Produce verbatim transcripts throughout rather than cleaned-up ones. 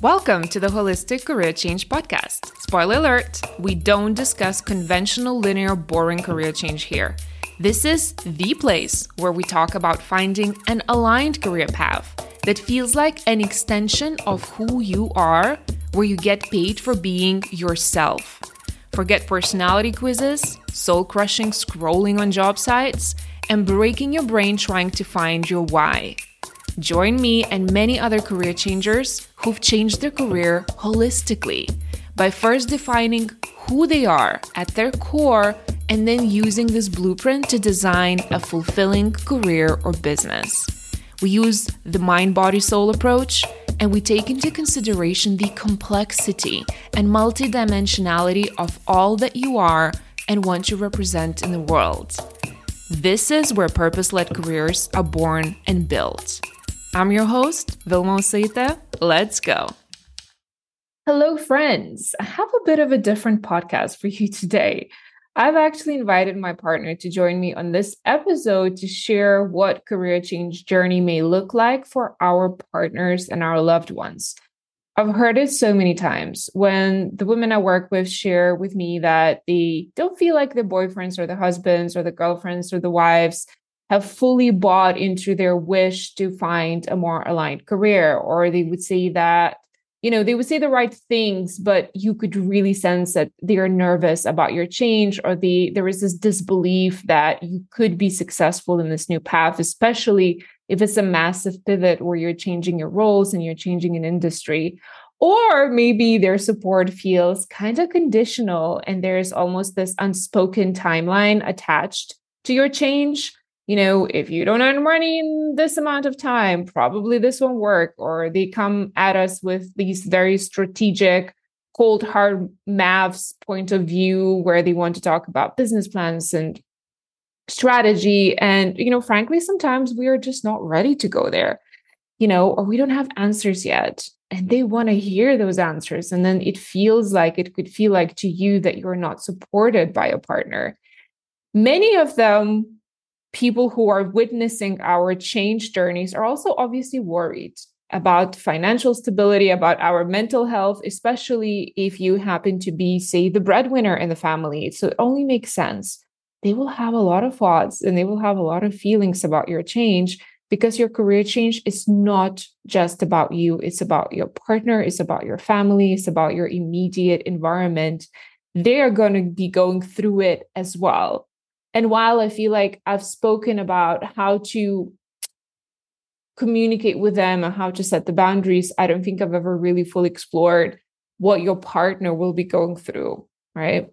Welcome to the Holistic Career Change Podcast. Spoiler alert, we don't discuss conventional, linear, boring career change here. This is the place where we talk about finding an aligned career path that feels like an extension of who you are, where you get paid for being yourself. Forget personality quizzes, soul-crushing scrolling on job sites, and breaking your brain trying to find your why. Join me and many other career changers who've changed their career holistically by first defining who they are at their core and then using this blueprint to design a fulfilling career or business. We use the mind-body-soul approach, and we take into consideration the complexity and multidimensionality of all that you are and want to represent in the world. This is where purpose-led careers are born and built. I'm your host, Vilma Osaita. Let's go. Hello, friends. I have a bit of a different podcast for you today. I've actually invited my partner to join me on this episode to share what career change journey may look like for our partners and our loved ones. I've heard it so many times when the women I work with share with me that they don't feel like the boyfriends or the husbands or the girlfriends or the wives have fully bought into their wish to find a more aligned career, or they would say that, you know, they would say the right things, but you could really sense that they are nervous about your change, or the there is this disbelief that you could be successful in this new path, especially if it's a massive pivot where you're changing your roles and you're changing an industry. Or maybe their support feels kind of conditional and there's almost this unspoken timeline attached to your change. You know, if you don't earn money in this amount of time, probably this won't work. Or they come at us with these very strategic, cold, hard maths point of view where they want to talk about business plans and strategy. And, you know, frankly, sometimes we are just not ready to go there, you know, or we don't have answers yet. And they want to hear those answers. And then it feels like it could feel like to you that you're not supported by a partner. Many of them, people who are witnessing our change journeys, are also obviously worried about financial stability, about our mental health, especially if you happen to be, say, the breadwinner in the family. So it only makes sense. They will have a lot of thoughts and they will have a lot of feelings about your change, because your career change is not just about you. It's about your partner. It's about your family. It's about your immediate environment. They are going to be going through it as well. And while I feel like I've spoken about how to communicate with them and how to set the boundaries, I don't think I've ever really fully explored what your partner will be going through, right?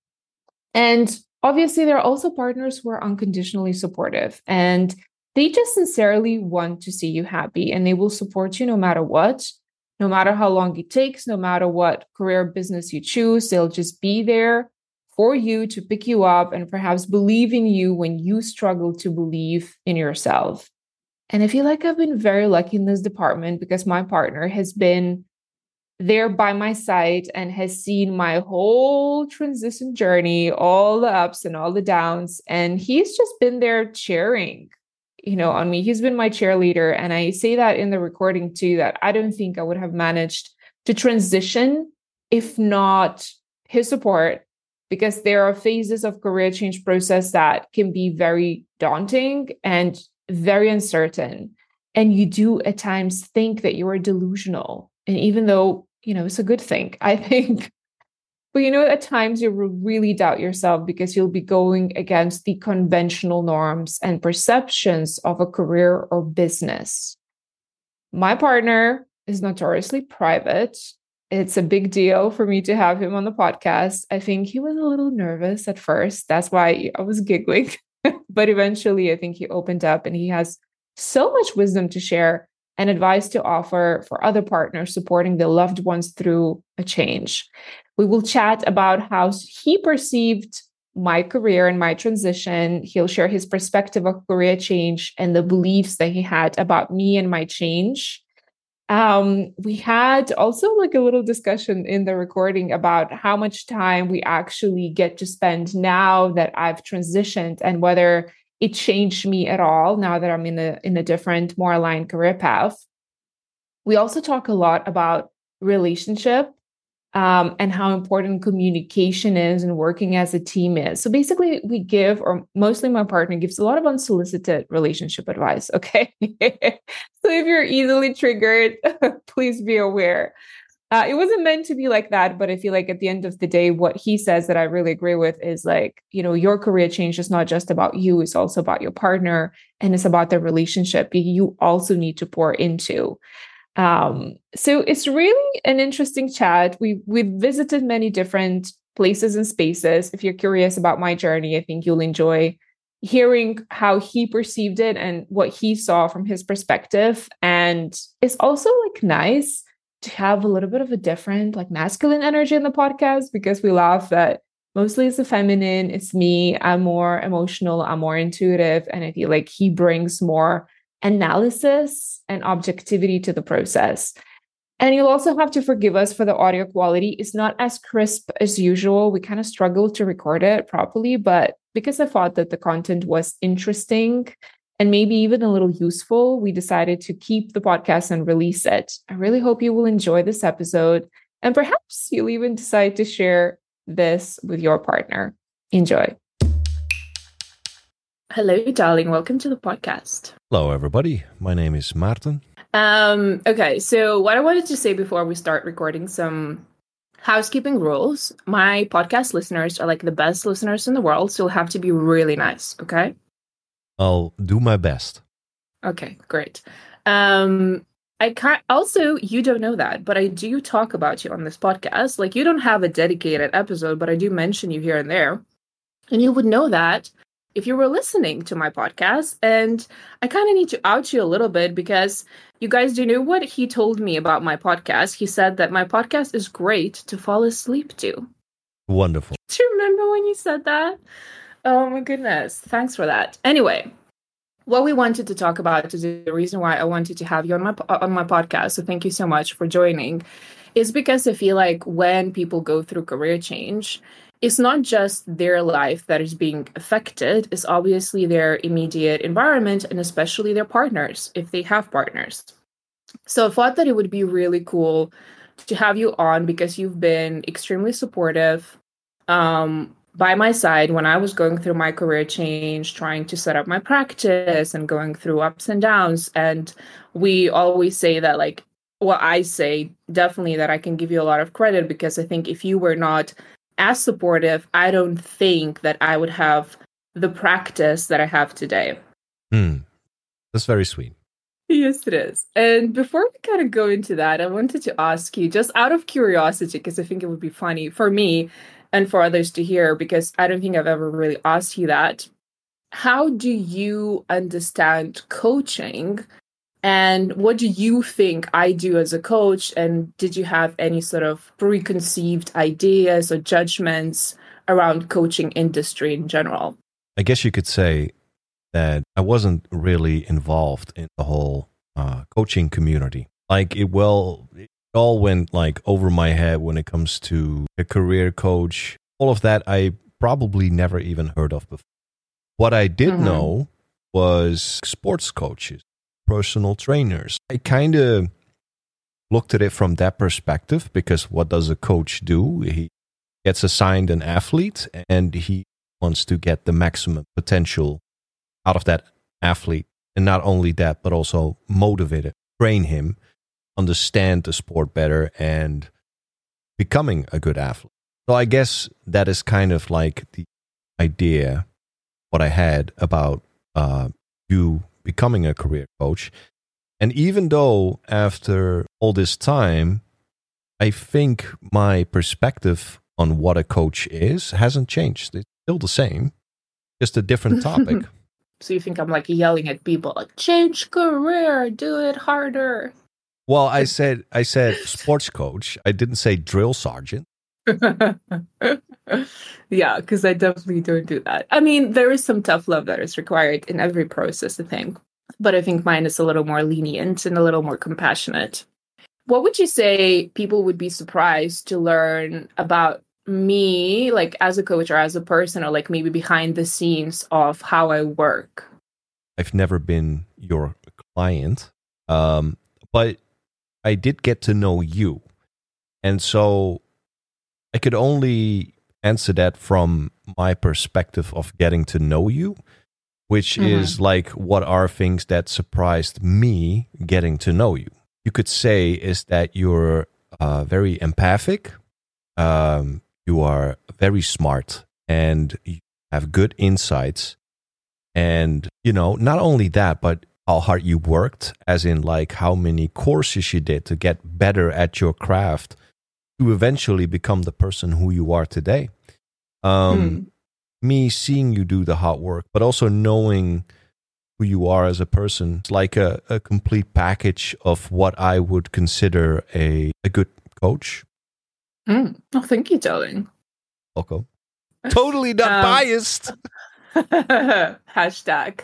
And obviously, there are also partners who are unconditionally supportive, and they just sincerely want to see you happy, and they will support you no matter what, no matter how long it takes, no matter what career business you choose. They'll just be there for you to pick you up and perhaps believe in you when you struggle to believe in yourself. And I feel like I've been very lucky in this department because my partner has been there by my side and has seen my whole transition journey, all the ups and all the downs. And he's just been there cheering, you know, on me. He's been my cheerleader. And I say that in the recording too, that I don't think I would have managed to transition if not his support, because there are phases of career change process that can be very daunting and very uncertain. And you do at times think that you are delusional. And even though, you know, it's a good thing, I think, but you know, at times you will really doubt yourself because you'll be going against the conventional norms and perceptions of a career or business. My partner is notoriously private. It's a big deal for me to have him on the podcast. I think he was a little nervous at first. That's why I was giggling. But eventually, I think he opened up and he has so much wisdom to share and advice to offer for other partners supporting their loved ones through a change. We will chat about how he perceived my career and my transition. He'll share his perspective of career change and the beliefs that he had about me and my change. Um, we had also like a little discussion in the recording about how much time we actually get to spend now that I've transitioned and whether it changed me at all now that I'm in a in a different, more aligned career path. We also talk a lot about relationship um, and how important communication is and working as a team is. So basically, we give, or mostly my partner gives, a lot of unsolicited relationship advice. Okay. So if you're easily triggered, please be aware. Uh, it wasn't meant to be like that, but I feel like at the end of the day, what he says that I really agree with is like, you know, your career change is not just about you, it's also about your partner, and it's about the relationship you also need to pour into. Um, so it's really an interesting chat. We we've visited many different places and spaces. If you're curious about my journey, I think you'll enjoy hearing how he perceived it and what he saw from his perspective. And it's also like nice to have a little bit of a different, like, masculine energy in the podcast, because we laugh that mostly it's the feminine, it's me, I'm more emotional, I'm more intuitive, and I feel like he brings more analysis and objectivity to the process. And you'll also have to forgive us for the audio quality. It's not as crisp as usual. We kind of struggled to record it properly, but because I thought that the content was interesting and maybe even a little useful, we decided to keep the podcast and release it. I really hope you will enjoy this episode, and perhaps you'll even decide to share this with your partner. Enjoy. Hello, darling. Welcome to the podcast. Hello, everybody. My name is Maarten. Um, okay, so what I wanted to say before we start recording, some housekeeping rules. My podcast listeners are like the best listeners in the world, so you'll have to be really nice, okay? I'll do my best. Okay, great. Um, I can't, also, you don't know that, but I do talk about you on this podcast. Like, you don't have a dedicated episode, but I do mention you here and there. And you would know that if you were listening to my podcast. And I kind of need to out you a little bit, because you guys do know what he told me about my podcast. He said that my podcast is great to fall asleep to. Wonderful. Do you remember when you said that? Oh my goodness. Thanks for that. Anyway, what we wanted to talk about today, the reason why I wanted to have you on my on my podcast, so thank you so much for joining, is because I feel like when people go through career change, it's not just their life that is being affected, it's obviously their immediate environment and especially their partners, if they have partners. So I thought that it would be really cool to have you on, because you've been extremely supportive um, by my side when I was going through my career change, trying to set up my practice and going through ups and downs. And we always say that, like, well, I say definitely that I can give you a lot of credit, because I think if you were not as supportive, I don't think that I would have the practice that I have today. Mm, that's very sweet. Yes, it is. And before we kind of go into that, I wanted to ask you, just out of curiosity, because I think it would be funny for me and for others to hear, because I don't think I've ever really asked you that. How do you understand coaching? And what do you think I do as a coach? And did you have any sort of preconceived ideas or judgments around coaching industry in general? I guess you could say that I wasn't really involved in the whole uh, coaching community. Like, it well, it all went like over my head when it comes to a career coach. All of that I probably never even heard of before. What I did mm-hmm. know was sports coaches, personal trainers. I kind of looked at it from that perspective, because what does a coach do? He gets assigned an athlete and he wants to get the maximum potential out of that athlete. And not only that, but also motivate it, train him, understand the sport better, and becoming a good athlete. So I guess that is kind of like the idea, what I had about uh, you becoming a career coach. And even though after all this time, I think my perspective on what a coach is hasn't changed. It's still the same, just a different topic. So you think I'm like yelling at people like, change career, do it harder? Well, I said I said sports coach. I didn't say drill sergeant. Yeah, because I definitely don't do that. I mean, there is some tough love that is required in every process, I think. But I think mine is a little more lenient and a little more compassionate. What would you say people would be surprised to learn about me, like as a coach or as a person, or like maybe behind the scenes of how I work? I've never been your client, um, but I did get to know you. And so I could only answer that from my perspective of getting to know you, which mm-hmm. is like, what are things that surprised me getting to know you? You could say is that you're uh, very empathic, um, you are very smart, and you have good insights. And, you know, not only that, but how hard you worked, as in like how many courses you did to get better at your craft to eventually become the person who you are today. Um, mm. Me seeing you do the hard work, but also knowing who you are as a person, it's like a, a complete package of what I would consider a, a good coach. Mm. Oh, thank you, darling. Welcome. Totally not um, biased. Hashtag.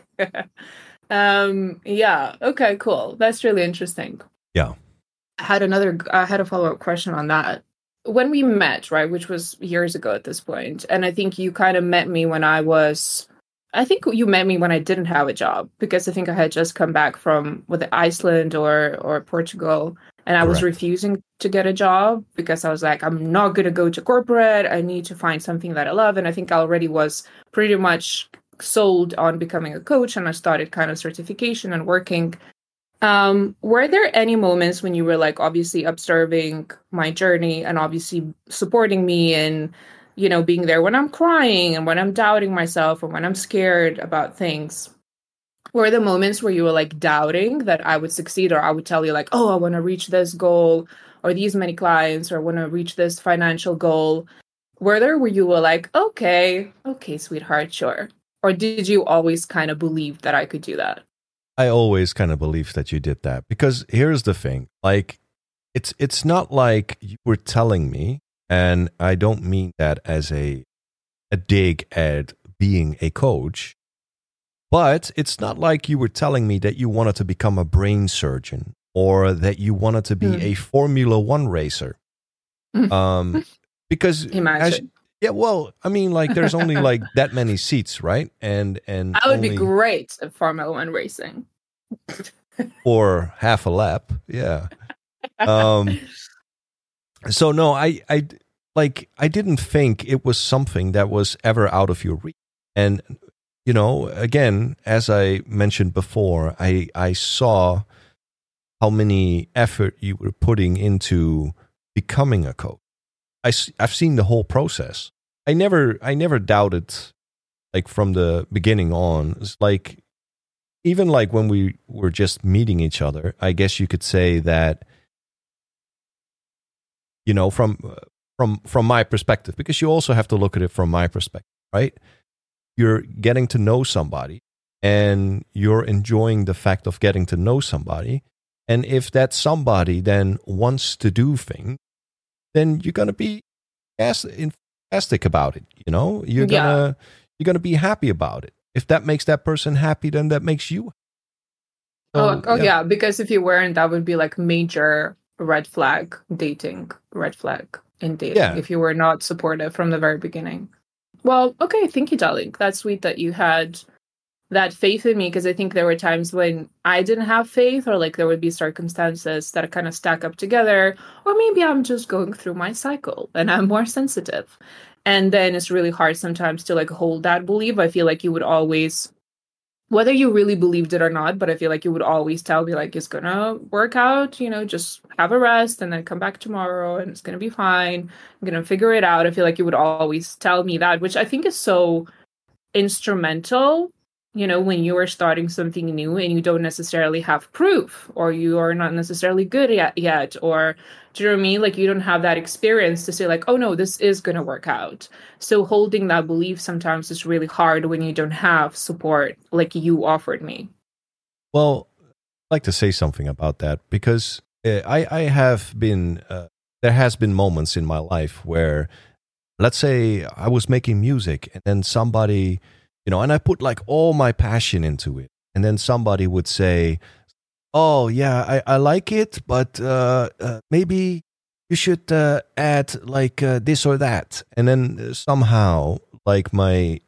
um, yeah. Okay, cool. That's really interesting. Yeah. I had another, I had a follow-up question on that. When we met, right, which was years ago at this point, and I think you kind of met me when I was, I think you met me when I didn't have a job, because I think I had just come back from, with Iceland or or Portugal, and I Correct. was refusing to get a job because I was like, I'm not going to go to corporate. I need to find something that I love. And I think I already was pretty much sold on becoming a coach, and I started kind of certification and working. Um, were there any moments when you were like obviously observing my journey and obviously supporting me and, you know, being there when I'm crying and when I'm doubting myself or when I'm scared about things? Were there moments where you were like doubting that I would succeed, or I would tell you like, oh, I want to reach this goal or these many clients, or I want to reach this financial goal? Were there where you were like, okay, okay, sweetheart, sure? Or did you always kind of believe that I could do that? I always kind of believed that you did that, because here's the thing, like it's it's not like you were telling me, and I don't mean that as a a dig at being a coach, but it's not like you were telling me that you wanted to become a brain surgeon or that you wanted to be mm. a Formula One racer. Um, because Imagine. As, yeah, well, I mean, like, there's only like that many seats, right? And and I would only, be great at Formula One racing. Or half a lap, yeah. Um. So no, I I like I didn't think it was something that was ever out of your reach. And you know, again, as I mentioned before, I I saw how many effort you were putting into becoming a coach. I, I've seen the whole process. I never, I never doubted, like from the beginning on. It's like, even like when we were just meeting each other, I guess you could say that, you know, from from from my perspective, because you also have to look at it from my perspective, right? You're getting to know somebody, and you're enjoying the fact of getting to know somebody. And if that somebody then wants to do things, then you're gonna be enthusiastic about it. You know, you're gonna yeah. you're gonna be happy about it. If that makes that person happy, then that makes you. So, oh, oh yeah. yeah, because if you weren't, that would be like major red flag dating, red flag in dating. Yeah. If you were not supportive from the very beginning. Well, okay, thank you, darling. That's sweet that you had that faith in me, because I think there were times when I didn't have faith, or like there would be circumstances that kind of stack up together, or maybe I'm just going through my cycle and I'm more sensitive. And then it's really hard sometimes to like hold that belief. I feel like you would always, whether you really believed it or not, but I feel like you would always tell me like, it's gonna work out, you know, just have a rest and then come back tomorrow and it's gonna be fine. I'm gonna figure it out. I feel like you would always tell me that, which I think is so instrumental. You know, when you are starting something new and you don't necessarily have proof, or you are not necessarily good at yet, or do you know what I mean? Like, you don't have that experience to say like, oh no, this is going to work out. So holding that belief sometimes is really hard when you don't have support like you offered me. Well, I'd like to say something about that, because uh, I, I have been, uh, there has been moments in my life where, let's say I was making music and then somebody, you know, and I put like all my passion into it. And then somebody would say, oh, yeah, I, I like it, but uh, uh, maybe you should uh, add like uh, this or that. And then somehow like my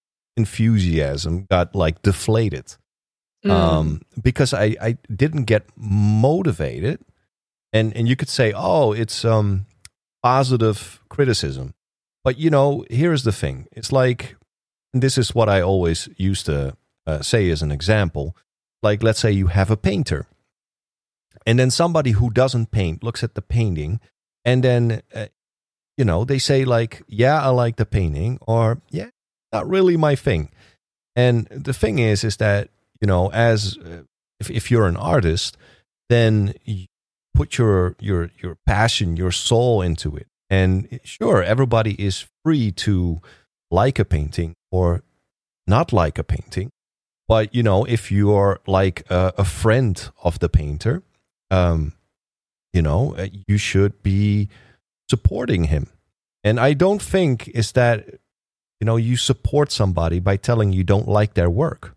enthusiasm got like deflated mm. um, because I, I didn't get motivated. And, and you could say, oh, it's um positive criticism. But, you know, here's the thing. It's like, and this is what I always used to uh, say as an example. Like, let's say you have a painter. And then somebody who doesn't paint looks at the painting. And then, uh, you know, they say like, yeah, I like the painting. Or, yeah, not really my thing. And the thing is, is that, you know, as uh, if, if you're an artist, then you put your, your, your passion, your soul into it. And sure, everybody is free to like a painting or not like a painting. But, you know, if you're like a, a friend of the painter, um, you know, you should be supporting him. And I don't think is that, you know, you support somebody by telling you don't like their work.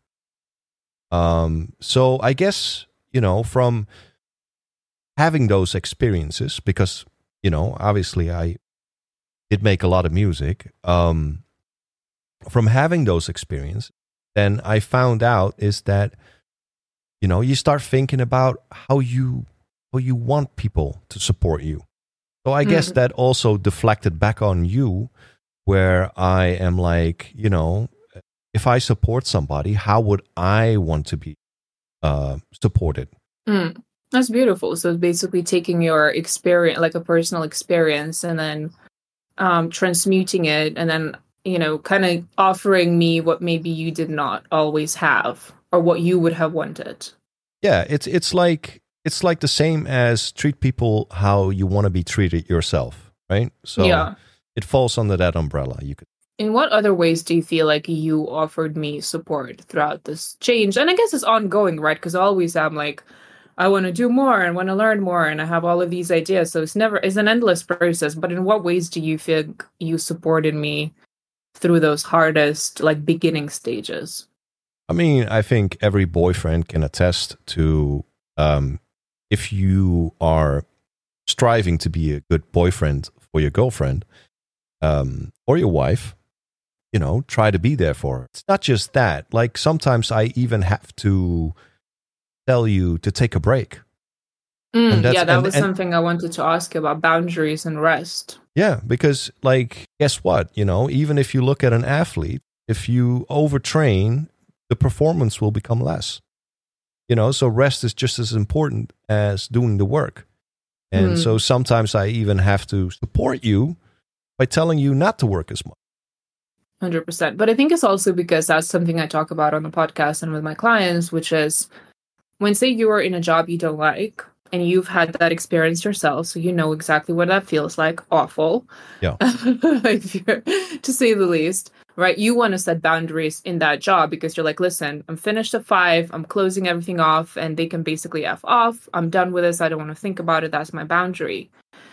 Um, so I guess, you know, from having those experiences, because, you know, obviously I did make a lot of music. Um, from having those experiences, then I found out is that, you know, you start thinking about how you how you want people to support you. So I mm. guess that also deflected back on you, where I am like, you know, if I support somebody, how would I want to be uh, supported? Mm. That's beautiful. So basically taking your experience, like a personal experience, and then um, transmuting it, and then, you know, kind of offering me what maybe you did not always have, or what you would have wanted. Yeah, it's it's like it's like the same as treat people how you want to be treated yourself, right? So yeah. It falls under that umbrella. You could. In what other ways do you feel like you offered me support throughout this change? And I guess it's ongoing, right? Because always I'm like, I want to do more and want to learn more, and I have all of these ideas. So it's never, it's an endless process. But in what ways do you think you supported me through those hardest, like, beginning stages? I mean, I think every boyfriend can attest to um, if you are striving to be a good boyfriend for your girlfriend um, or your wife, you know, try to be there for her. It's not just that. Like, sometimes I even have to tell you to take a break. Mm, yeah, that and, was and, something I wanted to ask you about, boundaries and rest. Yeah, because, like, guess what? You know, even if you look at an athlete, if you overtrain, the performance will become less. You know, so rest is just as important as doing the work. And mm. so sometimes I even have to support you by telling you not to work as much. one hundred percent. But I think it's also because that's something I talk about on the podcast and with my clients, which is when, say, you are in a job you don't like and you've had that experience yourself, so you know exactly what that feels like, awful, yeah, if you're, to say the least, right? You want to set boundaries in that job because you're like, listen, I'm finished at five, I'm closing everything off, and they can basically F off. I'm done with this. I don't want to think about it. That's my boundary.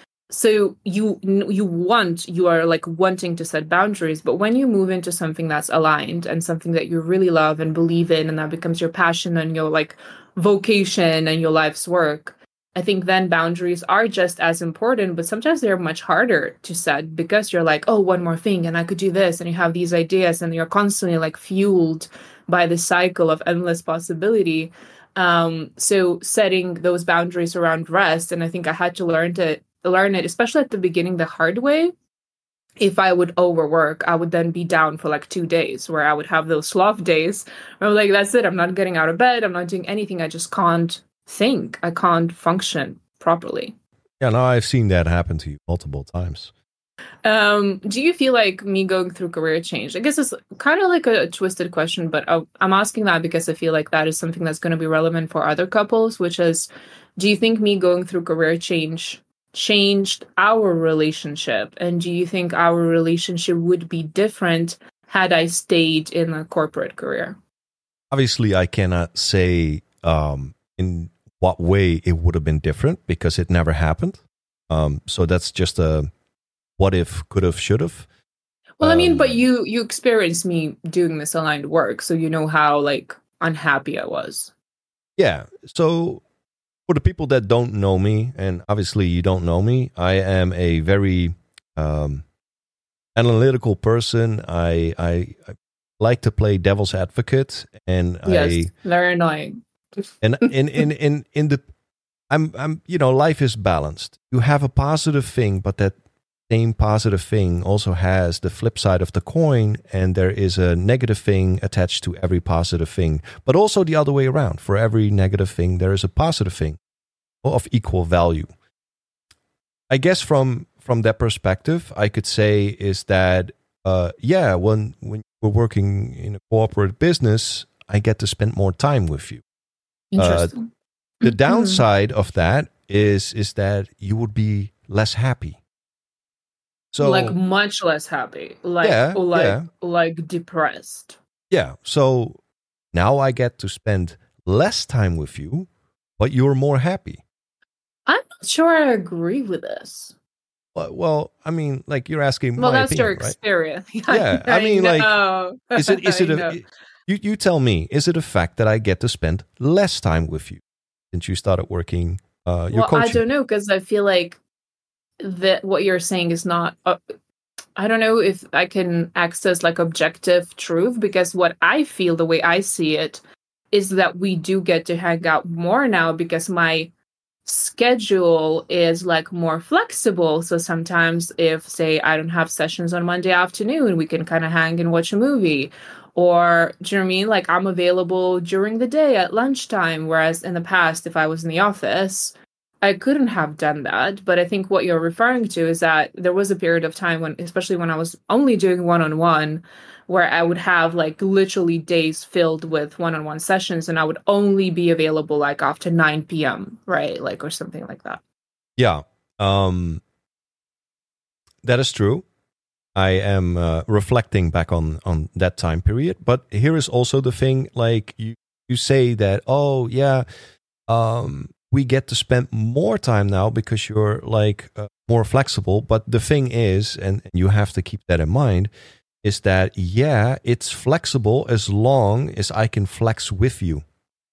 So you you want, you are like wanting to set boundaries, but when you move into something that's aligned and something that you really love and believe in, and that becomes your passion and your like vocation and your life's work, I think then boundaries are just as important, but sometimes they're much harder to set because you're like, oh, one more thing and I could do this, and you have these ideas and you're constantly like fueled by the cycle of endless possibility. Um, so setting those boundaries around rest, and I think I had to learn to learn it, especially at the beginning, the hard way. If I would overwork, I would then be down for like two days where I would have those sloth days where I'm like, that's it. I'm not getting out of bed. I'm not doing anything. I just can't think. I can't function properly. Yeah, no, I've seen that happen to you multiple times. Um, do you feel like me going through career change? I guess it's kind of like a, a twisted question, but I, I'm asking that because I feel like that is something that's going to be relevant for other couples, which is, do you think me going through career change changed our relationship? And do you think our relationship would be different had I stayed in a corporate career? Obviously, I cannot say um, in what way it would have been different because it never happened. Um, so that's just a what if, could have, should have. Well, um, I mean, but you you experienced me doing misaligned work, so you know how like unhappy I was. Yeah. So for the people that don't know me, and obviously you don't know me, I am a very um, analytical person. I, I I like to play devil's advocate, and yes, I very annoying. and in in in in the, I'm I'm you know, life is balanced. You have a positive thing, but that same positive thing also has the flip side of the coin, and there is a negative thing attached to every positive thing. But also the other way around. For every negative thing, there is a positive thing of equal value. I guess from from that perspective, I could say is that, uh, yeah, when, when we're working in a corporate business, I get to spend more time with you. Interesting. Uh, the downside of that is is that you would be less happy. So, like much less happy, like yeah, like yeah. like depressed. Yeah. So now I get to spend less time with you, but you're more happy. I'm not sure I agree with this. Well, well I mean, like you're asking. Well, my that's opinion, your right? experience. Yeah. I, I mean, know. like, is it is it I a you you tell me? Is it a fact that I get to spend less time with you since you started working? Uh, your well, coaching? I don't know, because I feel like that what you're saying is not. Uh, I don't know if I can access like objective truth, because what I feel, the way I see it, is that we do get to hang out more now because my schedule is like more flexible. So sometimes if, say, I don't have sessions on Monday afternoon, we can kind of hang and watch a movie. Or, do you know what I mean? Like, I'm available during the day at lunchtime, whereas in the past, if I was in the office, I couldn't have done that. But I think what you're referring to is that there was a period of time when, especially when I was only doing one-on-one, where I would have like literally days filled with one-on-one sessions, and I would only be available like after nine p.m., right? Like, or something like that. Yeah, um, that is true. I am uh, reflecting back on, on that time period. But here is also the thing, like you, you say that, oh, yeah, um, we get to spend more time now because you're like uh, more flexible. But the thing is, and, and you have to keep that in mind, is that, yeah, it's flexible as long as I can flex with you.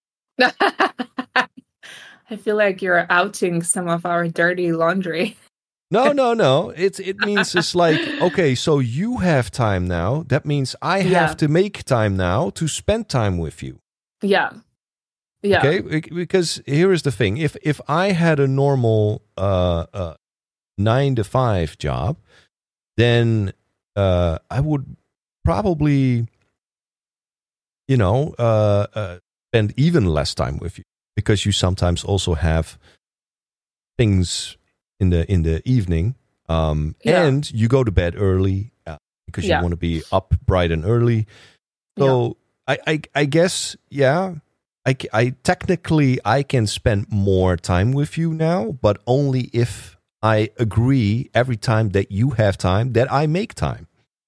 I feel like you're outing some of our dirty laundry. No, no, no. It's it means it's like, okay, so you have time now. That means I have Yeah. to make time now to spend time with you. Yeah. Yeah. Okay, Bec- because here is the thing: if if I had a normal uh, uh, nine to five job, then uh, I would probably, you know, uh, uh, spend even less time with you, because you sometimes also have things in the in the evening, um, Yeah. and you go to bed early uh, because you Yeah. want to be up bright and early. So I, I I guess yeah, I, c- I technically I can spend more time with you now, but only if I agree every time that you have time that I make time.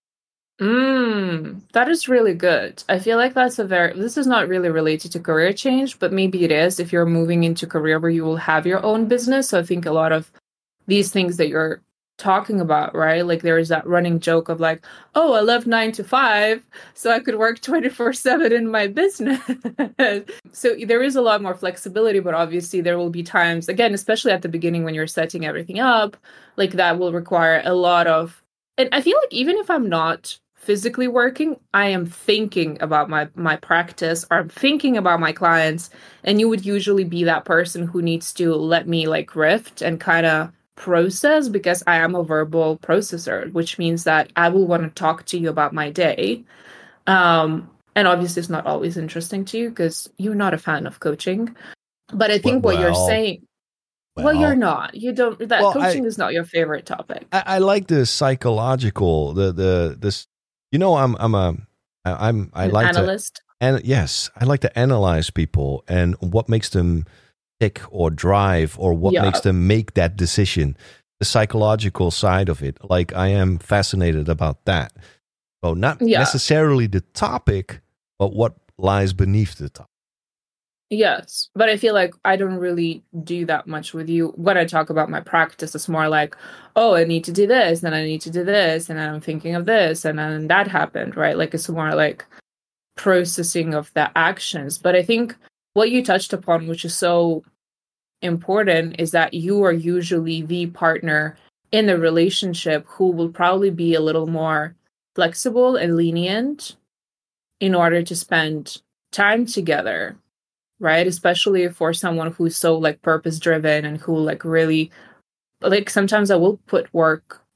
Mm, that is really good. I feel like that's a very, this is not really related to career change, but maybe it is if you're moving into career where you will have your own business. So I think a lot of these things that you're talking about, right? Like there is that running joke of like, oh, I left nine to five, so I could work twenty-four seven in my business. So there is a lot more flexibility, but obviously there will be times, again, especially at the beginning when you're setting everything up, like that will require a lot of, and I feel like even if I'm not physically working, I am thinking about my my practice, or I'm thinking about my clients, and you would usually be that person who needs to let me like rift and kind of process, because I am a verbal processor, which means that I will want to talk to you about my day. Um, and obviously it's not always interesting to you because you're not a fan of coaching. But I think Well, what you're well, saying, well, you're well, not. You don't, that Well, coaching I- is not your favorite topic. I, I like the psychological, the the this. You know, I'm I'm a I- I'm I An like analyst. to and yes, I like to analyze people and what makes them tick or drive, or what Yeah. makes them make that decision. The psychological side of it, like I am fascinated about that. So not Yeah. necessarily the topic, but what lies beneath the topic. Yes, but I feel like I don't really do that much with you. When I talk about my practice, it's more like, oh, I need to do this, and I need to do this, and I'm thinking of this, and then that happened, right? Like it's more like processing of the actions. But I think what you touched upon, which is so important, is that you are usually the partner in the relationship who will probably be a little more flexible and lenient in order to spend time together, right? Especially for someone who's so like purpose driven and who like really, like sometimes I will put work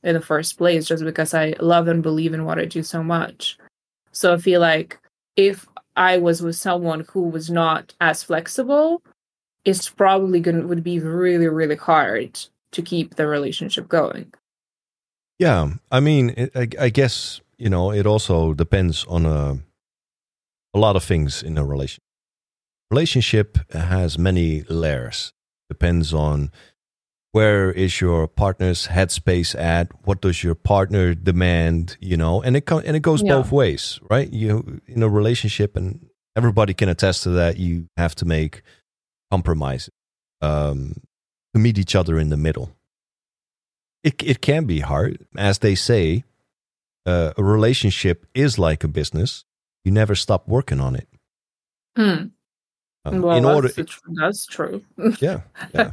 in the first place, just because I love and believe in what I do so much. So I feel like if I was with someone who was not as flexible, it's probably going would be really, really hard to keep the relationship going. Yeah, I mean, it, I, I guess, you know, it also depends on a, a lot of things in a relationship. Relationship has many layers. Depends on where is your partner's headspace at, what does your partner demand, you know, and it co- and it goes yeah. both ways, right? You in a relationship, and everybody can attest to that. You have to make compromises um, to meet each other in the middle. It it can be hard, as they say. Uh, a relationship is like a business. You never stop working on it. Hmm. Um, well, in order, that's, that's true. yeah, yeah.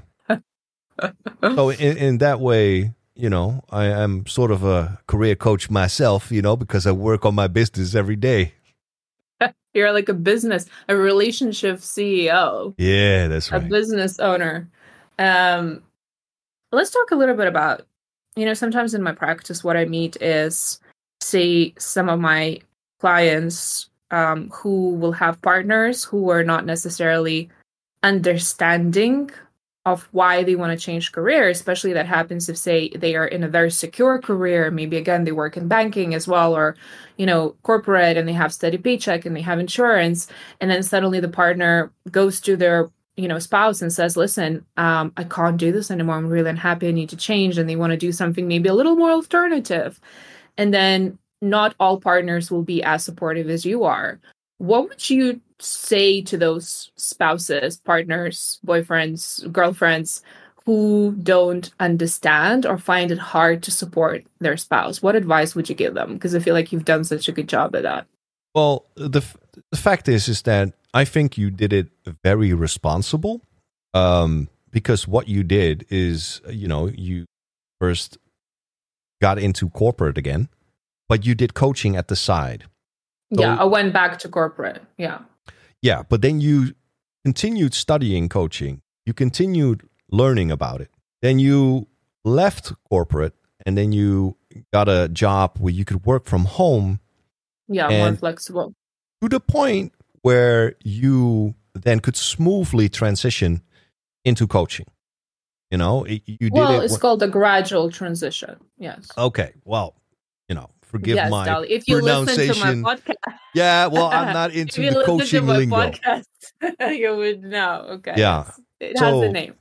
So in, in that way, you know, I am sort of a career coach myself, you know, because I work on my business every day. You're like a business, a relationship C E O. Yeah, that's right. A business owner. Um, let's talk a little bit about, you know, sometimes in my practice, what I meet is, say, some of my clients um, who will have partners who are not necessarily understanding of why they want to change career, especially that happens if, say, they are in a very secure career. Maybe, again, they work in banking as well, or, you know, corporate, and they have steady paycheck and they have insurance. And then suddenly the partner goes to their, you know, spouse and says, listen, um, I can't do this anymore. I'm really unhappy. I need to change. And they want to do something maybe a little more alternative. And then not all partners will be as supportive as you are. What would you say to those spouses, partners, boyfriends, girlfriends who don't understand or find it hard to support their spouse? What advice would you give them? Because I feel like you've done such a good job at that. Well, the the fact is, is that I think you did it very responsible, um, because what you did is, you know, you first got into corporate again, but you did coaching at the side. So, yeah, I went back to corporate. Yeah. Yeah, but then you continued studying coaching. You continued learning about it. Then you left corporate, and then you got a job where you could work from home. Yeah, more flexible. To the point where you then could smoothly transition into coaching. You know, you did well, it. Well, it's wh- called a gradual transition. Yes. Okay. Well, you know, forgive yes, my Dolly. If you pronunciation. Listen to my podcast. Yeah, well, I'm not into the coaching my lingo. Podcast, you would know. Okay. Yeah. It's, it so, has a name.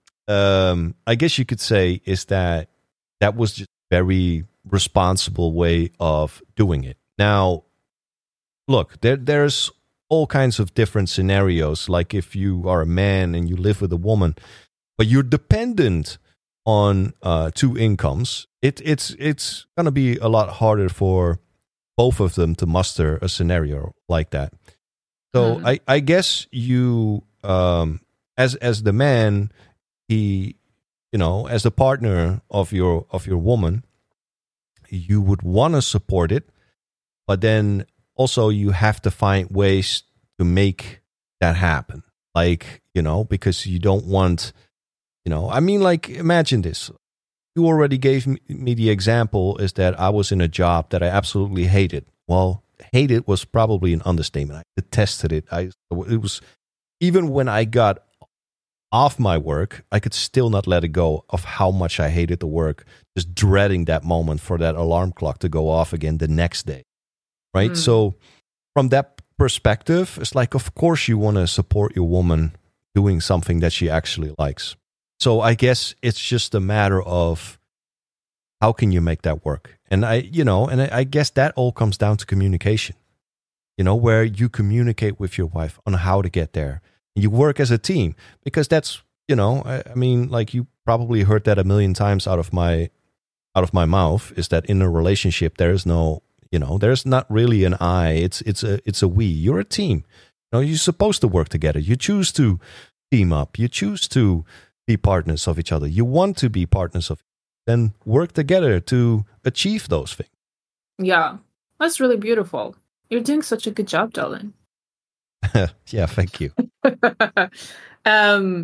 Um, I guess you could say is that that was just a very responsible way of doing it. Now, look, there there's all kinds of different scenarios. Like if you are a man and you live with a woman, but you're dependent on uh, two incomes, it, it's it's going to be a lot harder for both of them to muster a scenario like that. So hmm. I, I guess you, um, as as the man, he, you know, as the partner of your of your woman, you would want to support it, but then also you have to find ways to make that happen. Like, you know, because you don't want, you know, I mean, like, imagine this. You already gave me the example is that I was in a job that I absolutely hated. Well, hated was probably an understatement. I detested it. I it was even when I got off my work, I could still not let it go of how much I hated the work, just dreading that moment for that alarm clock to go off again the next day. Right? Mm. So from that perspective, it's like, of course you want to support your woman doing something that she actually likes. So I guess it's just a matter of how can you make that work? And I, you know, and I, I guess that all comes down to communication, you know, where you communicate with your wife on how to get there. And you work as a team, because that's, you know, I, I mean, like you probably heard that a million times out of my, out of my mouth, is that in a relationship, there is no, you know, there's not really an I, it's, it's a, it's a we. You're a team. You know, you're supposed to work together. You choose to team up. You choose to be partners of each other. You want to be partners of, then work together to achieve those things. Yeah, that's really beautiful. You're doing such a good job, Dylan. Yeah, thank you. um,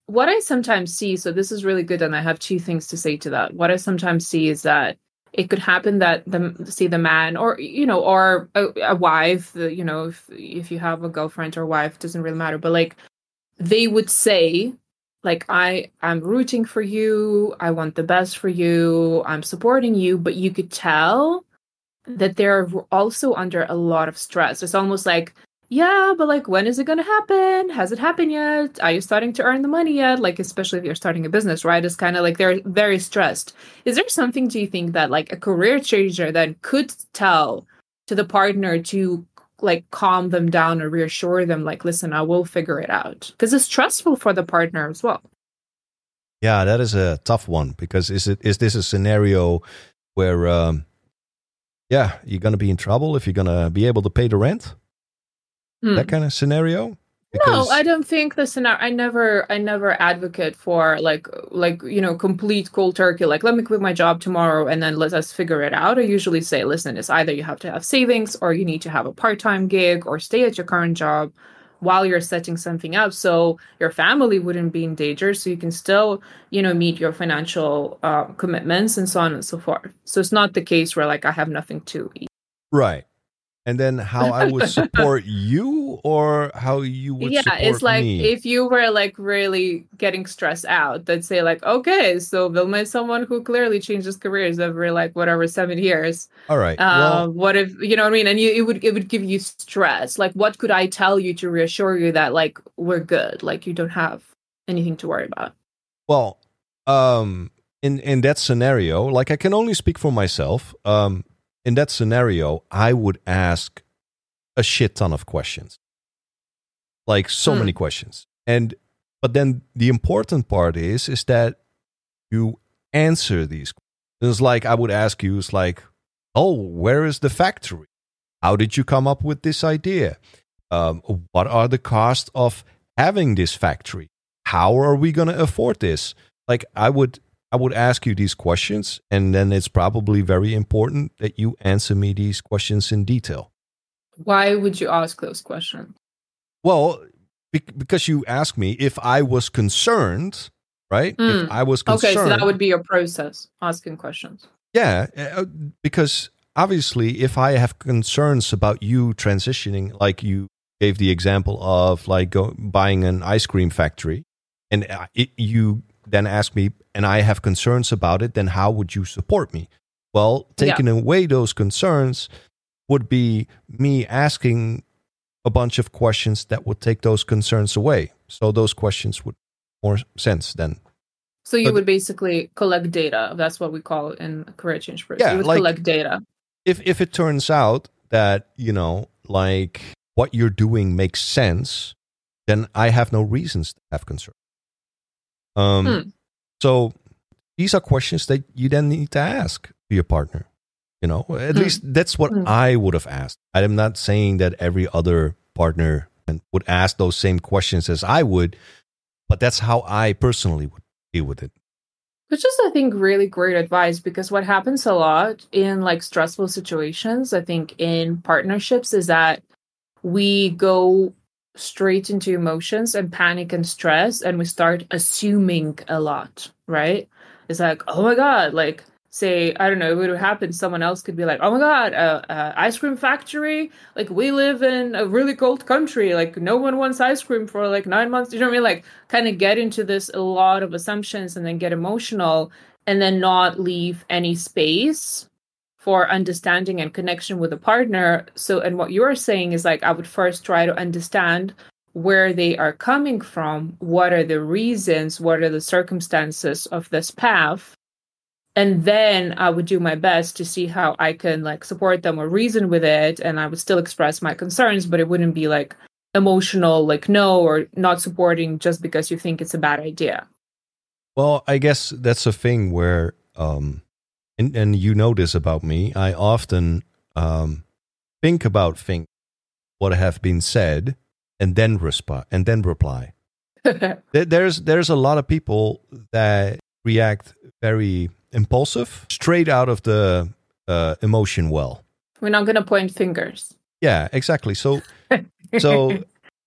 what I sometimes see, so this is really good, and I have two things to say to that. What I sometimes see is that it could happen that the see the man, or you know, or a, a wife, the, you know, if if you have a girlfriend or wife, it doesn't really matter. But like, they would say, like, I I'm rooting for you, I want the best for you, I'm supporting you, but you could tell that they're also under a lot of stress. It's almost like, yeah, but like, when is it going to happen? Has it happened yet? Are you starting to earn the money yet? Like, especially if you're starting a business, right? It's kind of like they're very stressed. Is there something, do you think, that like a career changer then could tell to the partner to like calm them down or reassure them, like, listen, I will figure it out? Because it's stressful for the partner as well. Yeah, that is a tough one, because is it is this a scenario where, um, yeah, you're going to be in trouble if you're going to be able to pay the rent? Hmm. That kind of scenario? Because... No, I don't think the scenario. I never, I never advocate for like, like you know, complete cold turkey. Like, let me quit my job tomorrow and then let us figure it out. I usually say, listen, it's either you have to have savings, or you need to have a part-time gig, or stay at your current job while you're setting something up, so your family wouldn't be in danger, so you can still, you know, meet your financial uh, commitments and so on and so forth. So it's not the case where like I have nothing to eat. Right. And then how I would support you, or how you would yeah, support it's like me? If you were like really getting stressed out, they'd say like, okay, so Vilma is someone who clearly changes careers over like whatever seven years. All right. Uh, well, what if, you know what I mean? And you, it would it would give you stress. Like, what could I tell you to reassure you that like we're good, like you don't have anything to worry about? Well, um, in in that scenario, like I can only speak for myself. Um. In that scenario, I would ask a shit ton of questions, like so mm. many questions. And but then the important part is is that you answer these questions. It's like I would ask you, it's like, oh, where is the factory? How did you come up with this idea? Um, what are the costs of having this factory? How are we going to afford this? Like I would. I would ask you these questions, and then it's probably very important that you answer me these questions in detail. Why would you ask those questions? Well, be- because you asked me if I was concerned, right? Mm. If I was concerned. Okay, so that would be your process, asking questions. Yeah, uh, because obviously if I have concerns about you transitioning, like you gave the example of like go, buying an ice cream factory, and it, you then ask me, and I have concerns about it, then how would you support me? Well, taking yeah. away those concerns would be me asking a bunch of questions that would take those concerns away. So those questions would make more sense then. So you but, would basically collect data. That's what we call it in career change process. Yeah, you would like, collect data. If if it turns out that, you know, like what you're doing makes sense, then I have no reasons to have concern. Um, hmm. So these are questions that you then need to ask to your partner. You know, at hmm. least that's what hmm. I would have asked. I am not saying that every other partner would ask those same questions as I would, but that's how I personally would deal with it. Which is, I think, really great advice, because what happens a lot in like stressful situations, I think in partnerships, is that we go straight into emotions and panic and stress, and we start assuming a lot, right? It's like, oh my God, like, say, I don't know, it would happen. Someone else could be like, oh my God, uh, uh, ice cream factory. Like, we live in a really cold country. Like, no one wants ice cream for like nine months. You know what I mean? Like, kind of get into this a lot of assumptions and then get emotional, and then not leave any space for understanding and connection with a partner. So, and what you're saying is like, I would first try to understand where they are coming from. What are the reasons? What are the circumstances of this path? And then I would do my best to see how I can like support them or reason with it. And I would still express my concerns, but it wouldn't be like emotional, like no, or not supporting just because you think it's a bad idea. Well, I guess that's a thing where, um, and, and you know this about me, I often um, think about things, what have been said, and then respond, and then reply. there's there's a lot of people that react very impulsive, straight out of the uh, emotion well. We're not going to point fingers. Yeah, exactly. So, so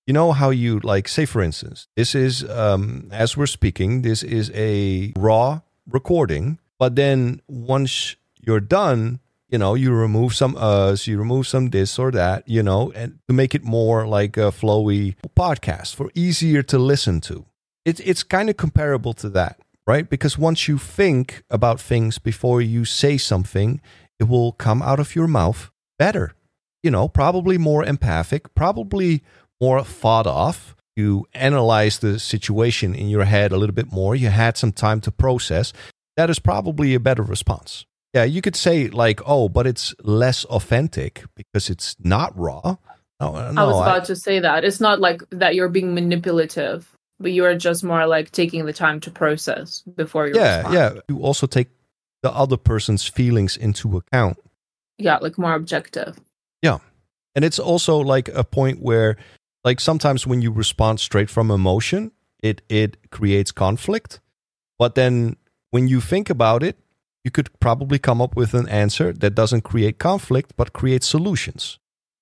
you know how you like, say for instance, this is, um, as we're speaking, this is a raw recording, but then once you're done, you know, you remove some uhs, you remove some this or that, you know, and to make it more like a flowy podcast for easier to listen to. It, it's kind of comparable to that, right? Because once you think about things before you say something, it will come out of your mouth better, you know, probably more empathic, probably more thought of. You analyze the situation in your head a little bit more. You had some time to process. That is probably a better response. Yeah, you could say like, oh, but it's less authentic because it's not raw. No, no, I was about I, to say that. It's not like that you're being manipulative, but you're just more like taking the time to process before you yeah, respond. Yeah, you also take the other person's feelings into account. Yeah, like more objective. Yeah. And it's also like a point where, like, sometimes when you respond straight from emotion, it it creates conflict. But then when you think about it, you could probably come up with an answer that doesn't create conflict, but creates solutions.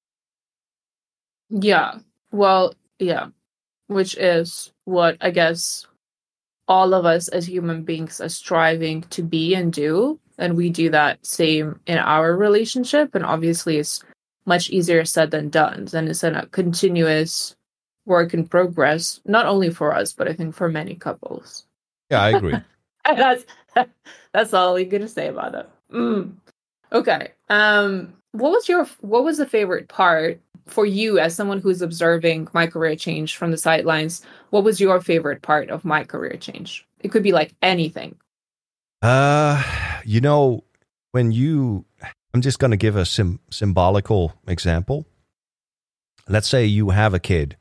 Yeah. Well, yeah. Which is what I guess all of us as human beings are striving to be and do. And we do that same in our relationship. And obviously it's much easier said than done. And it's a continuous work in progress, not only for us, but I think for many couples. Yeah, I agree. that's that's all we're gonna say about it. Mm. Okay. Um, what was your what was the favorite part for you as someone who's observing my career change from the sidelines? What was your favorite part of my career change? It could be like anything. Uh, you know, when you, I'm just gonna give a sim- symbolical example. Let's say you have a kid,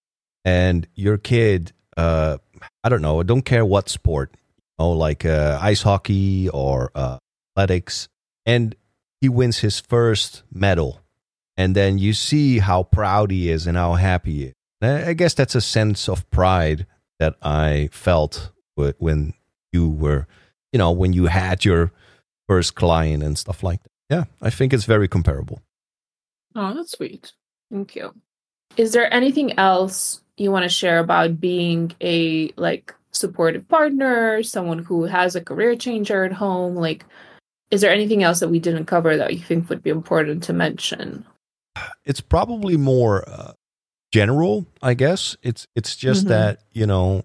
and your kid, uh, I don't know, I don't care what sport. Oh, like uh, ice hockey or uh, athletics, and he wins his first medal, and then you see how proud he is and how happy he is. And I guess that's a sense of pride that I felt when you were, you know, when you had your first client and stuff like that. Yeah, I think it's very comparable. Oh, that's sweet. Thank you. Is there anything else you want to share about being a like supportive partner, someone who has a career changer at home? Like, is there anything else that we didn't cover that you think would be important to mention? It's probably more uh, general, I guess. It's it's just mm-hmm. that, you know,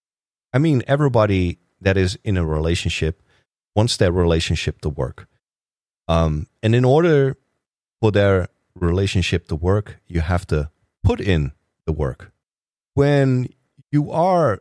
I mean, everybody that is in a relationship wants that relationship to work. Um, and in order for their relationship to work, you have to put in the work. When you are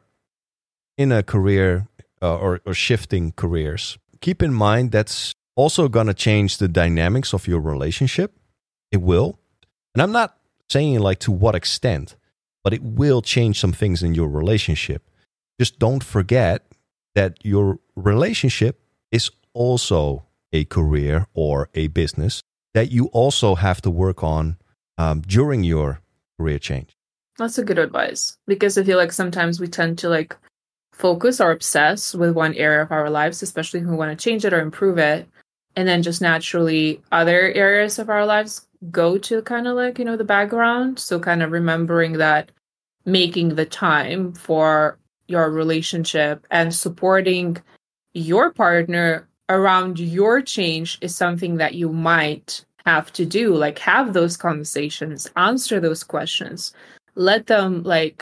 in a career uh, or, or shifting careers, keep in mind that's also going to change the dynamics of your relationship. It will. And I'm not saying like to what extent, but it will change some things in your relationship. Just don't forget that your relationship is also a career or a business that you also have to work on um, during your career change. That's a good advice, because I feel like sometimes we tend to like focus or obsess with one area of our lives, especially if we want to change it or improve it. And then just naturally other areas of our lives go to kind of like, you know, the background. So kind of remembering that making the time for your relationship and supporting your partner around your change is something that you might have to do. Like have those conversations, answer those questions, let them like,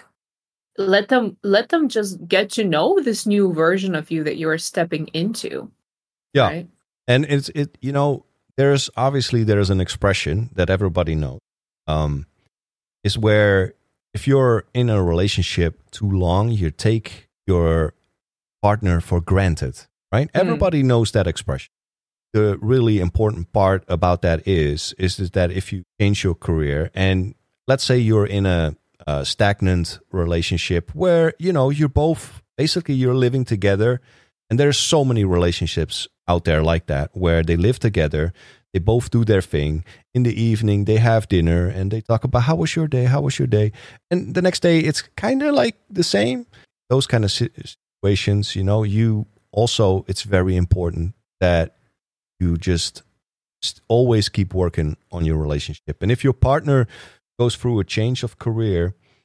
let them, let them just get to know this new version of you that you are stepping into. Yeah. Right? And it's, it, you know, there's obviously there's an expression that everybody knows, um, is where if you're in a relationship too long, you take your partner for granted, right? Mm. Everybody knows that expression. The really important part about that is, is that if you change your career and let's say you're in a, a stagnant relationship where, you know, you're both, basically you're living together, and there's so many relationships out there like that where they live together, they both do their thing. In the evening, they have dinner and they talk about how was your day, how was your day? And the next day, it's kind of like the same. Those kind of situations, you know, you also, it's very important that you just always keep working on your relationship. And if your partner goes through a change of career,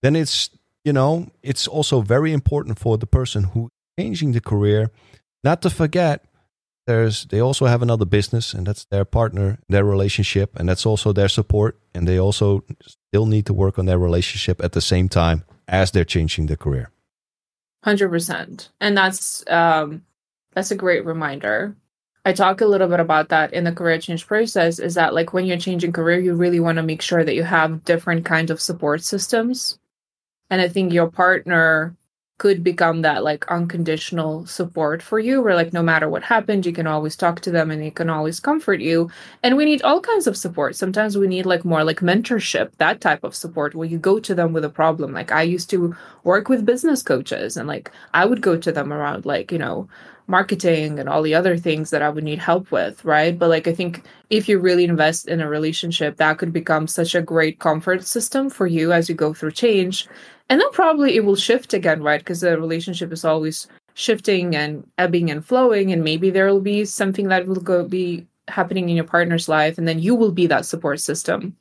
then it's, you know, it's also very important for the person who is changing the career not to forget there's they also have another business, and that's their partner, their relationship, and that's also their support, and they also still need to work on their relationship at the same time as they're changing their career. one hundred percent. And that's um, that's a great reminder. I talk a little bit about that in the career change process, is that like when you're changing career, you really want to make sure that you have different kinds of support systems. And I think your partner could become that like unconditional support for you, where like no matter what happened, you can always talk to them and they can always comfort you. And we need all kinds of support. Sometimes we need like more like mentorship, that type of support where you go to them with a problem. Like I used to work with business coaches, and like I would go to them around like, you know, marketing and all the other things that I would need help with, right? But like I think if you really invest in a relationship, that could become such a great comfort system for you as you go through change. And then probably it will shift again, right? Because the relationship is always shifting and ebbing and flowing. And maybe there will be something that will go be happening in your partner's life. And then you will be that support system.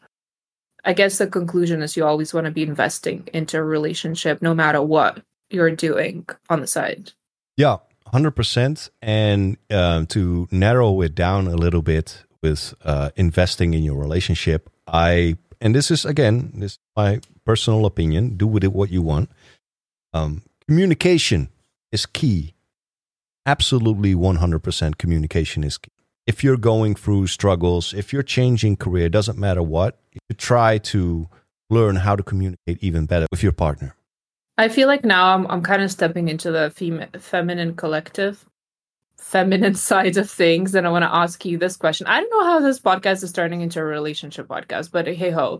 I guess the conclusion is you always want to be investing into a relationship, no matter what you're doing on the side. Yeah, one hundred percent. And um, to narrow it down a little bit with uh, investing in your relationship, I, and this is, again, this is my personal opinion, do with it what you want. Um, communication is key. Absolutely one hundred percent communication is key. If you're going through struggles, if you're changing career, doesn't matter what, you try to learn how to communicate even better with your partner. I feel like now I'm I'm kind of stepping into the fem- feminine collective, feminine side of things, and I want to ask you this question. I don't know how this podcast is turning into a relationship podcast, but hey ho.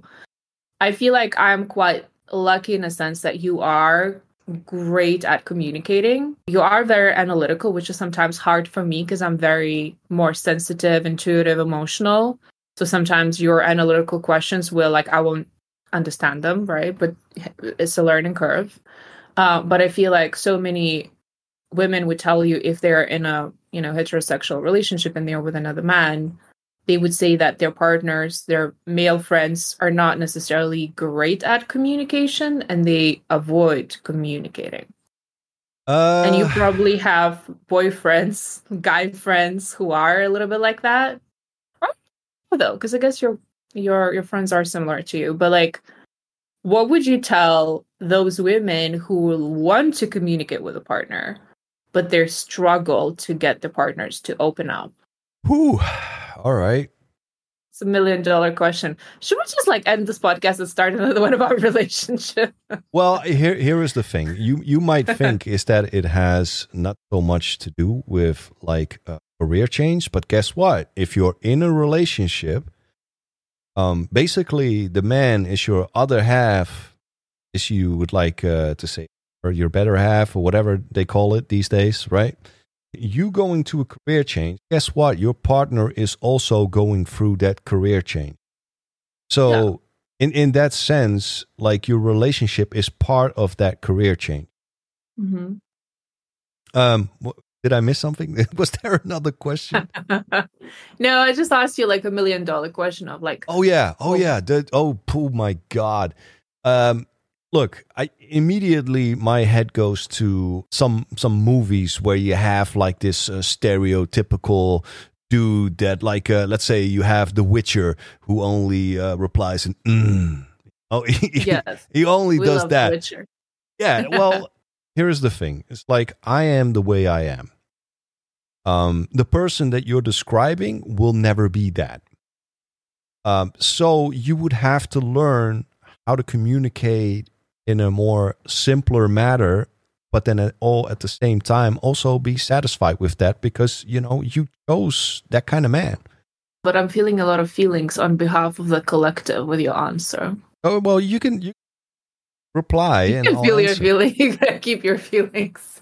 I feel like I'm quite lucky in a sense that you are great at communicating. You are very analytical, which is sometimes hard for me because I'm very more sensitive, intuitive, emotional. So sometimes your analytical questions will like, I won't understand them, right? But it's a learning curve. Uh, but I feel like so many women would tell you if they're in a, you know, heterosexual relationship and they're with another man, they would say that their partners, their male friends are not necessarily great at communication and they avoid communicating. Uh, and you probably have boyfriends, guy friends who are a little bit like that. Or though, because I guess your your your friends are similar to you. But like, what would you tell those women who want to communicate with a partner, but they struggle to get the partners to open up? Whew. All right. It's a million dollar question. Should we just like end this podcast and start another one about relationship? Well, here here is the thing. You you might think is that it has not so much to do with like a career change, but guess what? If you're in a relationship, um, basically the man is your other half, as you would like uh, to say, or your better half, or whatever they call it these days, right? You going to a career change, guess what? Your partner is also going through that career change. So yeah. in, in that sense, like your relationship is part of that career change. Mm-hmm. Um, did I miss something? Was there another question? No, I just asked you like a million dollar question of like. Oh yeah, oh yeah. The, oh, oh my God. Um, Look, I immediately my head goes to some some movies where you have like this uh, stereotypical dude that like uh, let's say you have The Witcher who only uh, replies in mm. Oh, he, yes. he only we does that. The Witcher. Yeah, well, here's the thing. It's like I am the way I am. Um, the person that you're describing will never be that. Um, so you would have to learn how to communicate in a more simpler manner, but then at all at the same time also be satisfied with that because, you know, you chose that kind of man. But I'm feeling a lot of feelings on behalf of the collective with your answer. Oh, well, you can you reply. You and can I'll feel answer. your feelings. You gotta keep your feelings.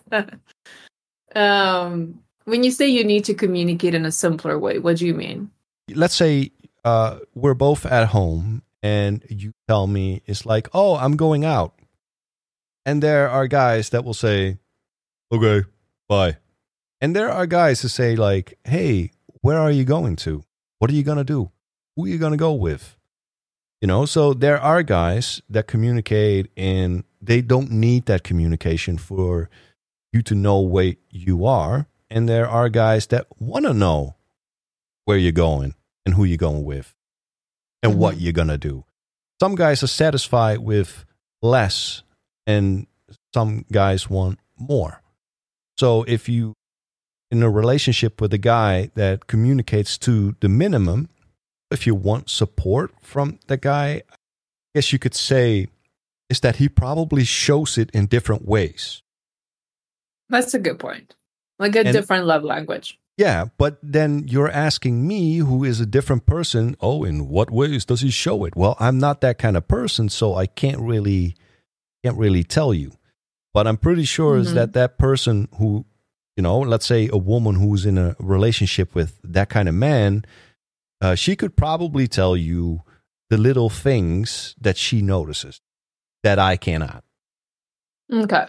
um, when you say you need to communicate in a simpler way, what do you mean? Let's say uh, we're both at home. And you tell me, it's like, oh, I'm going out. And there are guys that will say, okay, bye. And there are guys who say like, hey, where are you going to? What are you going to do? Who are you going to go with? You know, so there are guys that communicate and they don't need that communication for you to know where you are. And there are guys that want to know where you're going and who you're going with and mm-hmm. what you're going to do. Some guys are satisfied with less and some guys want more. So if you in a relationship with a guy that communicates to the minimum, if you want support from the guy, I guess you could say is that he probably shows it in different ways. That's a good point. Like a and, different love language. Yeah, but then you're asking me, who is a different person, oh, in what ways does he show it? Well, I'm not that kind of person, so I can't really can't really tell you. But I'm pretty sure mm-hmm. is that that person who, you know, let's say a woman who's in a relationship with that kind of man, Uh, she could probably tell you the little things that she notices that I cannot. Okay.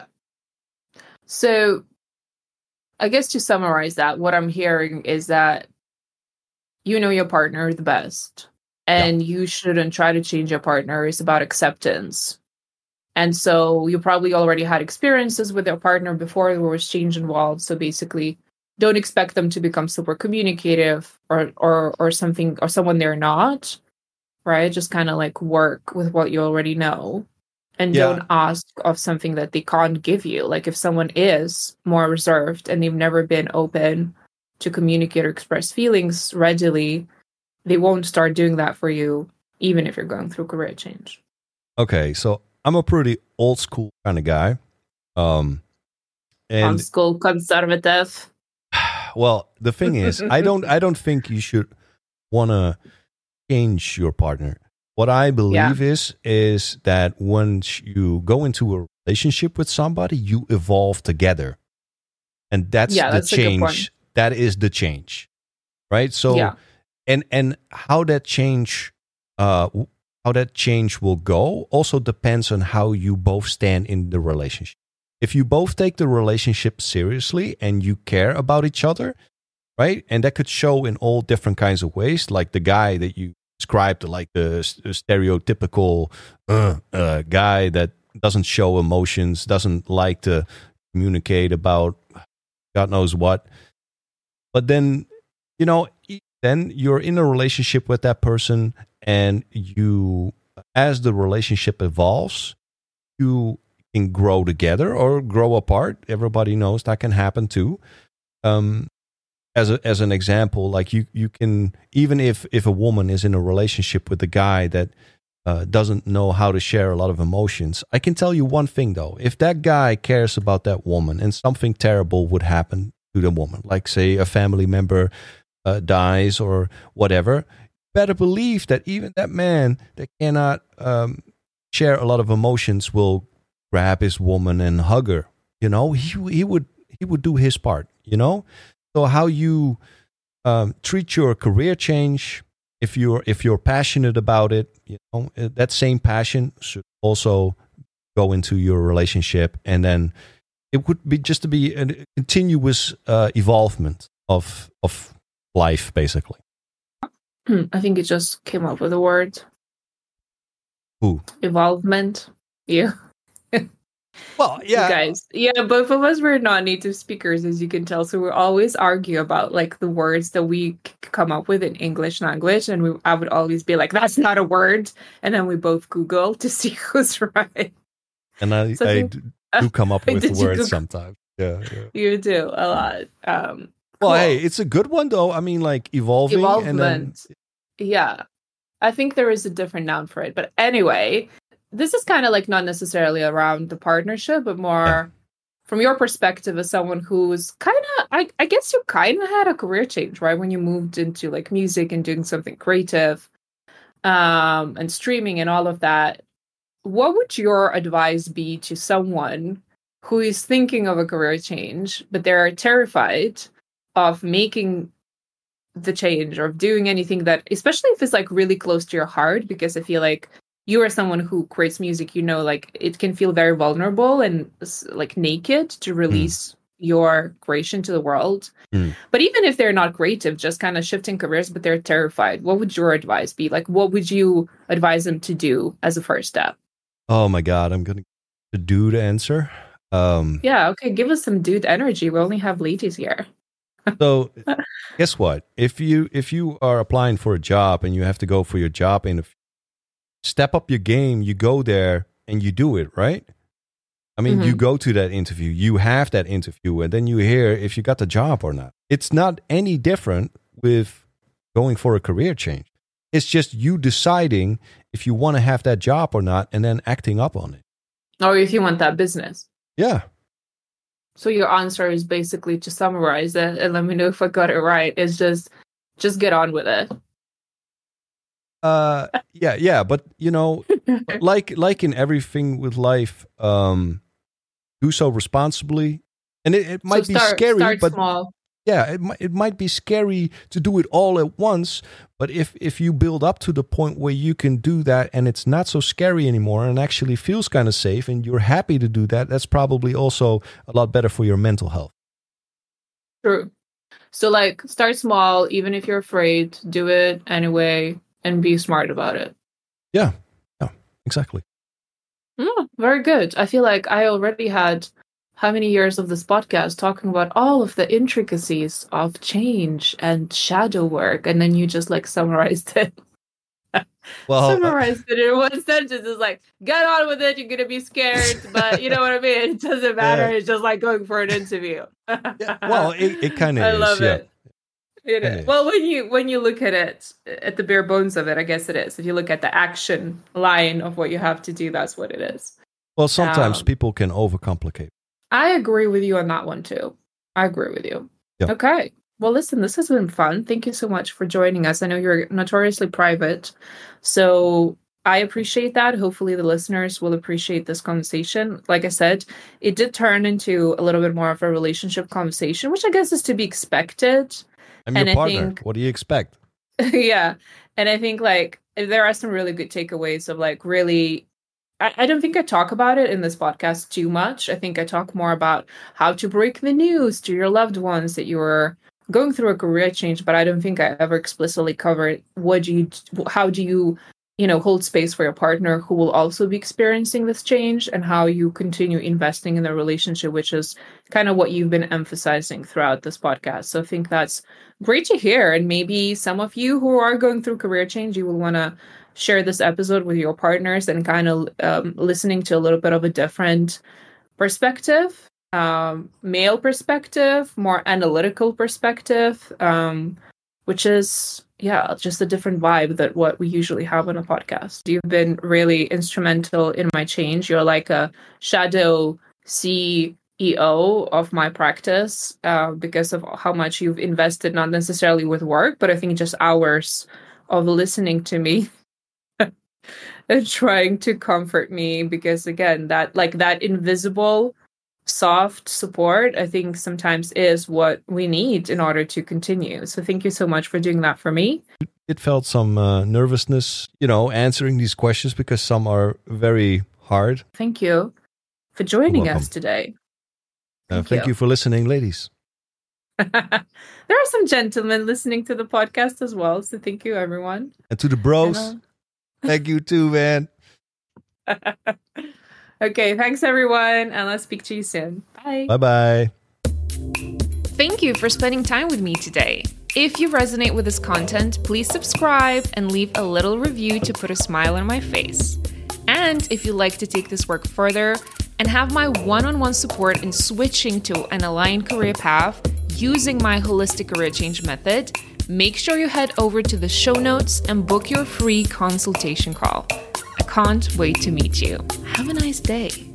So I guess to summarize that, what I'm hearing is that you know your partner the best and yeah. you shouldn't try to change your partner. It's about acceptance. And so you probably already had experiences with your partner before there was change involved. So basically, don't expect them to become super communicative or or or something or someone they're not, right? Just kind of like work with what you already know and yeah. don't ask of something that they can't give you. Like if someone is more reserved and they've never been open to communicate or express feelings readily, they won't start doing that for you, even if you're going through career change. Okay, so I'm a pretty old school kind of guy. Um, and old school conservative. Well, the thing is, I don't I don't think you should want to change your partner. What I believe yeah. is is that once you go into a relationship with somebody, you evolve together. And that's yeah, the that's change. That is the change. Right? So yeah. and and how that change uh how that change will go also depends on how you both stand in the relationship. If you both take the relationship seriously and you care about each other, right? And that could show in all different kinds of ways, like the guy that you described, like the stereotypical uh, uh, guy that doesn't show emotions, doesn't like to communicate about God knows what. But then, you know, then you're in a relationship with that person and you, as the relationship evolves, you can grow together or grow apart. Everybody knows that can happen too. Um, as a, as an example, like you, you can, even if, if a woman is in a relationship with a guy that uh, doesn't know how to share a lot of emotions, I can tell you one thing though. If that guy cares about that woman and something terrible would happen to the woman, like say a family member uh, dies or whatever, better believe that even that man that cannot um, share a lot of emotions will grab his woman and hug her. You know, he he would he would do his part. You know, so how you um, treat your career change, if you're if you're passionate about it, you know, that same passion should also go into your relationship, and then it would be just to be a continuous uh, evolvement of of life, basically. I think it just came up with a word. Who? Evolvement. Yeah. Well, yeah. You guys, yeah, both of us were not native speakers, as you can tell, so we always argue about like the words that we c- come up with in English language, and we I would always be like, "That's not a word," and then we both Google to see who's right. And I, so I, I think, do come up with words sometimes. Yeah, yeah, you do a lot. Um, well, cool. Hey, it's a good one though. I mean, like evolving. Evolvement. And then... Yeah, I think there is a different noun for it, but anyway. This is kind of like not necessarily around the partnership, but more yeah. from your perspective as someone who's kind of, I, I guess you kind of had a career change, right? When you moved into like music and doing something creative um, and streaming and all of that. What would your advice be to someone who is thinking of a career change, but they're terrified of making the change or of doing anything that, especially if it's like really close to your heart? Because I feel like you are someone who creates music, you know, like it can feel very vulnerable and like naked to release mm. your creation to the world. Mm. But even if they're not creative, just kind of shifting careers, but they're terrified, what would your advice be? Like, what would you advise them to do as a first step? Oh my God, I'm going to do the answer. Um, yeah, okay, give us some dude energy. We only have ladies here. So guess what? If you if you are applying for a job and you have to go for your job in a step up your game, you go there and you do it, right? I mean, mm-hmm. you go to that interview, you have that interview, and then you hear if you got the job or not. It's not any different with going for a career change. It's just you deciding if you want to have that job or not and then acting up on it. Or if you want that business. Yeah. So your answer is basically, to summarize it and let me know if I got it right, is just just get on with it. Uh yeah, yeah, but you know, like like in everything with life, um do so responsibly. And it, it might so start, be scary, start but small. Yeah, it might it might be scary to do it all at once, but if if you build up to the point where you can do that and it's not so scary anymore and actually feels kind of safe and you're happy to do that, that's probably also a lot better for your mental health. True. So like start small, even if you're afraid, do it anyway and be smart about it. Yeah. Yeah, exactly. Mm, very good. I feel like I already had how many years of this podcast talking about all of the intricacies of change and shadow work, and then you just like summarized it. Well, summarized it in one sentence. It's like, get on with it. You're gonna be scared, but you know what I mean. It doesn't matter. Yeah. It's just like going for an interview. Yeah, well, it, it kind of. I is, love yeah. it. It is. Well, when you when you look at it, at the bare bones of it, I guess it is. If you look at the action line of what you have to do, that's what it is. Well, sometimes um, people can overcomplicate. I agree with you on that one too. I agree with you. Yep. Okay. Well, listen, this has been fun. Thank you so much for joining us. I know you're notoriously private, so I appreciate that. Hopefully the listeners will appreciate this conversation. Like I said, it did turn into a little bit more of a relationship conversation, which I guess is to be expected. I'm your and partner. I think, what do you expect? Yeah. And I think like there are some really good takeaways of like really, I, I don't think I talk about it in this podcast too much. I think I talk more about how to break the news to your loved ones that you're going through a career change, but I don't think I ever explicitly covered what do you, how do you, you know, hold space for your partner who will also be experiencing this change, and how you continue investing in the relationship, which is kind of what you've been emphasizing throughout this podcast. So I think that's great to hear. And maybe some of you who are going through career change, you will want to share this episode with your partners and kind of um, listening to a little bit of a different perspective, um, male perspective, more analytical perspective, um, which is, yeah, just a different vibe than what we usually have on a podcast. You've been really instrumental in my change. You're like a shadow C E O of my practice uh, because of how much you've invested, not necessarily with work, but I think just hours of listening to me and trying to comfort me. Because again, that like that invisible soft support, I think sometimes is what we need in order to continue. So thank you so much for doing that for me. It felt some uh, nervousness, you know, answering these questions because some are very hard. Thank you for joining us today. Thank, uh, thank you. you for listening, ladies. There are some gentlemen listening to the podcast as well. So thank you, everyone. And to the bros, and, uh... thank you too, man. Okay, thanks everyone, and let's speak to you soon. Bye. Bye-bye. Thank you for spending time with me today. If you resonate with this content, please subscribe and leave a little review to put a smile on my face. And if you'd like to take this work further and have my one-on-one support in switching to an aligned career path using my holistic career change method, make sure you head over to the show notes and book your free consultation call. I can't wait to meet you. Have a nice day.